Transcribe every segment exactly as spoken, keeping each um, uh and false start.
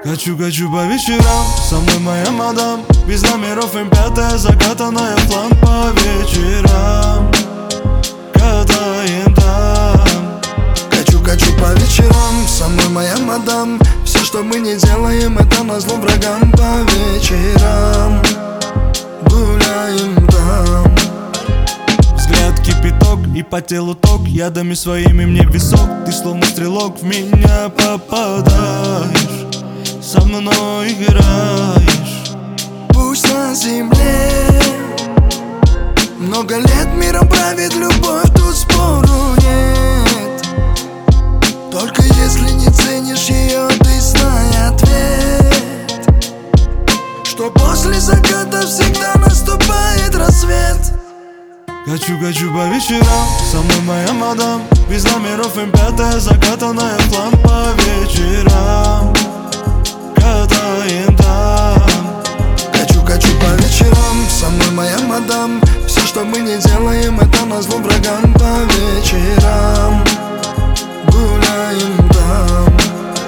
Хочу, хочу по вечерам, со мной моя мадам. Без номеров эм пять, закатанная в план. По вечерам катаем там. Хочу, хочу по вечерам, со мной моя мадам. Все, что мы не делаем, это назло врагам. По вечерам гуляем там. Взгляд кипяток и по телу ток. Ядами своими мне висок. Ты словно стрелок в меня попадаешь. Со мной играешь. Пусть на земле много лет миром правит любовь, тут спору нет. Только если не ценишь ее, ты знай ответ, что после заката всегда наступает рассвет. Хочу, хочу по вечерам, со мной моя мадам. Без номеров эм пять, закатанная в план. По вечерам катаем там. Хочу, хочу по вечерам, со мной моя мадам. Все, что мы не делаем, это назло врагам. По вечерам гуляем там.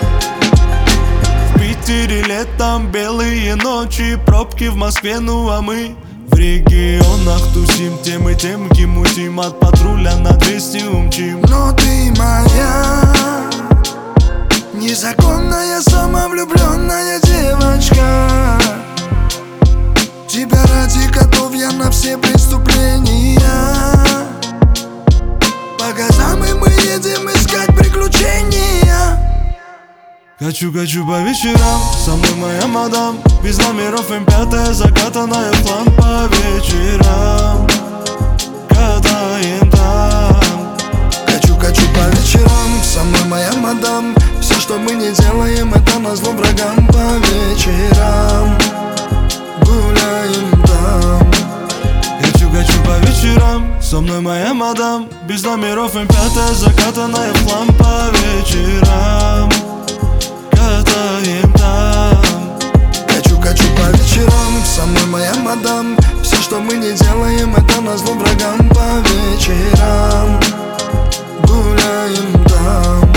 В Питере летом белые ночи, пробки в Москве, ну а мы в регионах тусим, тем и тем мутим. От патруля на двести умчим. Но ты моя незаконная, самовлюбленная девочка. Тебя ради готов я на все преступления. По газам и мы едем искать приключения. Хочу, хочу по вечерам, со мной моя мадам. Без номеров эм пять, закатанная в план. По вечерам катаем там. Хочу, хочу по вечерам, со мной моя мадам. Все, что мы не делаем, это назло врагам. По вечерам гуляем там. Хочу, хочу по вечерам, со мной моя мадам. Без номеров эм пять, закатанная в план. По вечерам катаем там. Хочу, хочу по вечерам, со мной моя мадам. Все, что мы не делаем, это назло врагам. По вечерам гуляем там.